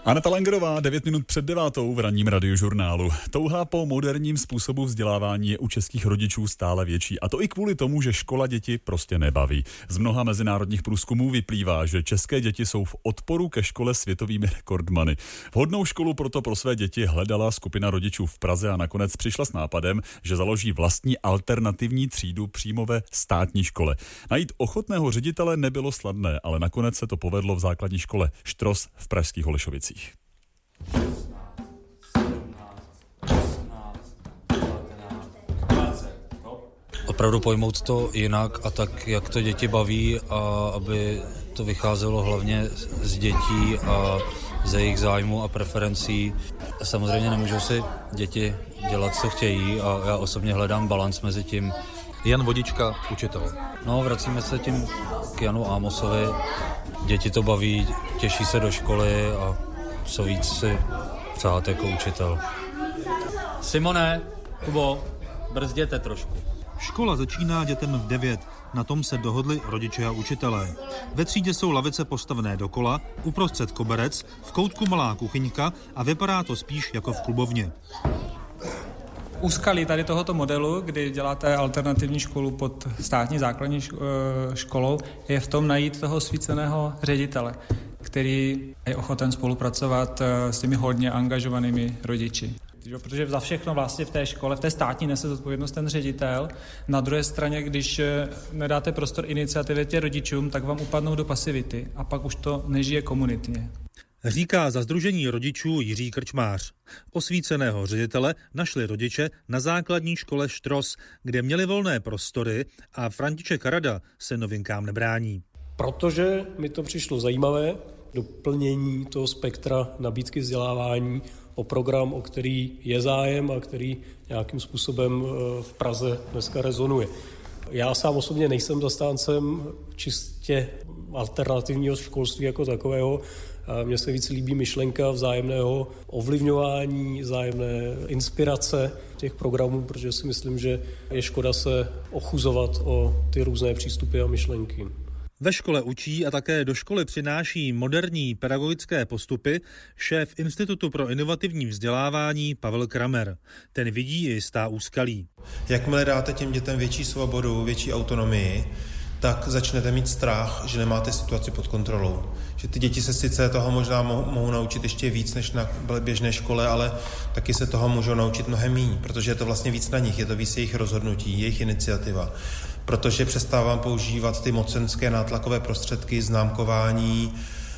Aneta Langerová, 9 minut před 9 v ranním radiožurnálu. Touha po moderním způsobu vzdělávání je u českých rodičů stále větší. A to i kvůli tomu, že škola děti prostě nebaví. Z mnoha mezinárodních průzkumů vyplývá, že české děti jsou v odporu ke škole světovými rekordmany. Vhodnou školu proto pro své děti hledala skupina rodičů v Praze a nakonec přišla s nápadem, že založí vlastní alternativní třídu přímo ve státní škole. Najít ochotného ředitele nebylo snadné, ale nakonec se to povedlo v základní škole Štros v pražských Holešovicích. Opravdu pojmout to jinak a tak, jak to děti baví a aby to vycházelo hlavně z dětí a ze jejich zájmu a preferencí. Samozřejmě nemůžou si děti dělat, co chtějí a já osobně hledám balans mezi tím. Jan Vodička, učitel. No, vracíme se tím k Janu Ámosovi. Děti to baví, těší se do školy a co víc si přát jako učitel. Simone, Kubo, brzděte trošku. Škola začíná dětem v 9. Na tom se dohodli rodiče a učitelé. Ve třídě jsou lavice postavené dokola, uprostřed koberec, v koutku malá kuchyňka a vypadá to spíš jako v klubovně. Úskalí tady tohoto modelu, kdy děláte alternativní školu pod státní základní školou, je v tom najít toho osvíceného ředitele, který je ochoten spolupracovat s těmi hodně angažovanými rodiči. Protože za všechno vlastně v té škole, v té státní nese zodpovědnost ten ředitel. Na druhé straně, když nedáte prostor iniciativě těm rodičům, tak vám upadnou do pasivity a pak už to nežije komunitně. Říká za sdružení rodičů Jiří Krčmář. Osvíceného ředitele našli rodiče na základní škole Štros, kde měli volné prostory a František Rada se novinkám nebrání. Protože mi to přišlo zajímavé, doplnění toho spektra nabídky vzdělávání o program, o který je zájem a který nějakým způsobem v Praze dneska rezonuje. Já sám osobně nejsem zastáncem čistě alternativního školství jako takového. Mně se víc líbí myšlenka vzájemného ovlivňování, vzájemné inspirace těch programů, protože si myslím, že je škoda se ochuzovat o ty různé přístupy a myšlenky. Ve škole učí a také do školy přináší moderní pedagogické postupy šéf Institutu pro inovativní vzdělávání Pavel Kramer. Ten vidí i jistá úskalí. Jakmile dáte těm dětem větší svobodu, větší autonomii, tak začnete mít strach, že nemáte situaci pod kontrolou. Že ty děti se sice toho možná mohou naučit ještě víc než na běžné škole, ale taky se toho můžou naučit mnohem méně, protože je to vlastně víc na nich, je to víc jejich rozhodnutí, jejich iniciativa. Protože přestávám používat ty mocenské nátlakové prostředky, známkování,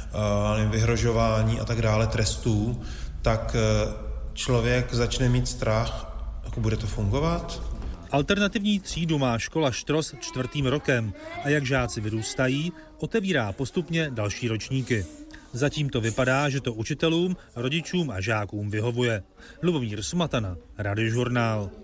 vyhrožování a tak dále, trestů, tak člověk začne mít strach, jako bude to fungovat. Alternativní třídu má škola Štros 4. rokem a jak žáci vyrůstají, otevírá postupně další ročníky. Zatím to vypadá, že to učitelům, rodičům a žákům vyhovuje. Lubomír Smatana, Radiožurnál.